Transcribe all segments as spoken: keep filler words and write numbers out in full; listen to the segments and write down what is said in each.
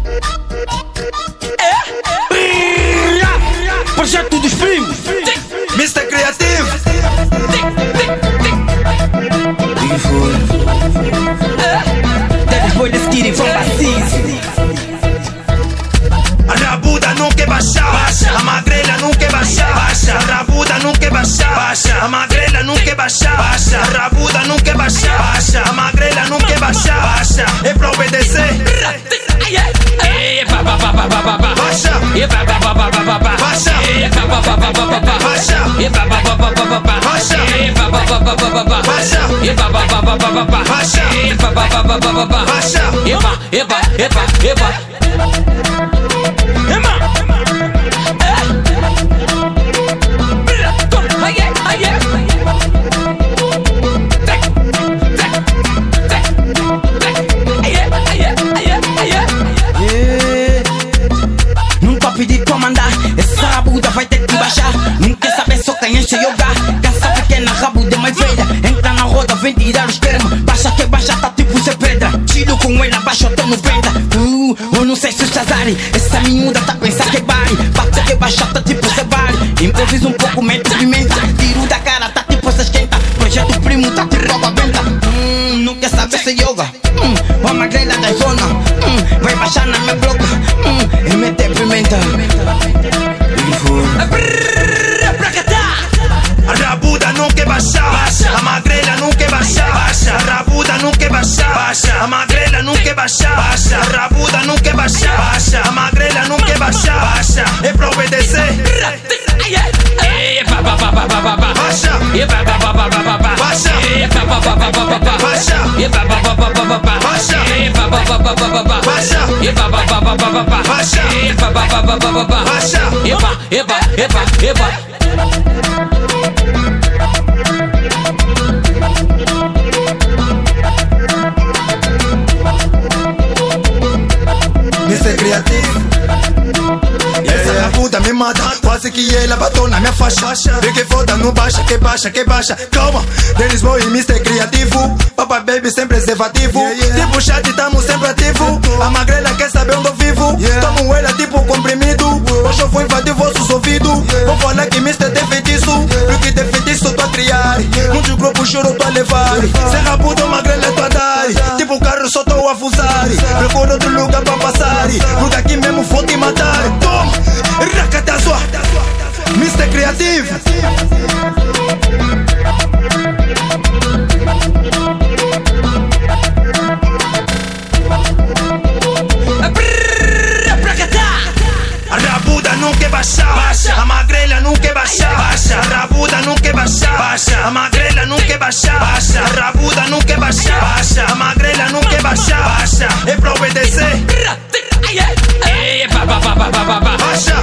Projeto dos primos, mister Creativo. Dennis Boy, let's get it from Bacis. A rabuda não quer baixar, baixa. A magrela não quer baixar, baixa. A rabuda não quer baixar, baixa. A magrela não quer baixar, baixa. A rabuda não quer baixar, baixa. A magrela não quer baixar, baixa. É pra obedecer. Baixa, baixa, baixa, baixa, baixa, baixa. Epa, epa, epa, epa. Não tô pedindo pra mandar, essa rabuda vai ter que baixar. Não quer saber só quem enche yoga. Caça pequena, rabuda mais velha. Entra na roda, vem tirar os termos. Baixa que baixa, tá tipo ser pedra. Tiro com ela, baixo até no venda. Uh, eu não sei se o Chazari. Essa miúda tá pensando que é bari. Bate que baixa, tá tipo ser bari. Improvisa um pouco, mete pimenta. Tiro da cara, tá tipo se esquenta. Projeto primo, tá tipo rouba venta. Hum, não quer saber se yoga. Hum, a magrela da zona. Hum, vai baixar na minha bloca. Hum, e meter pimenta. A rabuda não quer baixar, baixa. A magrela não quer baixar, baixa. A rabuda não quer baixar, baixa. A magrela não quer baixar, baixa. A rabuda não quer baixar, baixa. A magrela não quer baixar, baixa. É pra obedecer. Baixa, baixa, baixa, baixa, baixa, baixa, baixa. Epa, epa, epa, epa. mister Creativo. Essa rabuda me mata, quase que ela bateu na minha faixa. Vê que foda, não baixa, que baixa, que baixa. Calma, Dennis Boy e mister Creativo. Papai baby sem preservativo. Yeah, yeah. Tipo chat, tamo sempre ativo. A magrela quer saber onde eu vivo. Yeah. Tomo ela tipo comprimido. Hoje eu vou invadir vossos ouvidos. Yeah. Vou falar que mister tem feitiço. Yeah. Porque tem feitiço eu tô a criar. Yeah. Muitos grupos choro eu tô a levar. Yeah. Sem rabuda, magrela eu tô a dar. Yeah. Tipo carro só tô a fusar. Yeah. Procuro outro lugar pra passar. Yeah. Porque aqui mesmo vou te matar. Toma, racatazua, mister Creativo. A rabuda não quer baixar, baixa. A magrela não quer baixar, baixa. A rabuda não quer baixar, baixa. A magrela não quer baixar, baixa. A rabuda não quer baixar, baixa. A magrela não quer baixar, baixa. É pra obedecer. Baixa, baixa, baixa,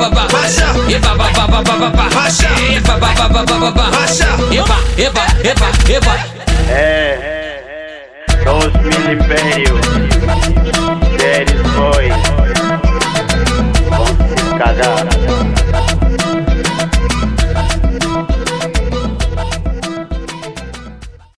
baixa, baixa, baixa, baixa. Epa, epa, epa.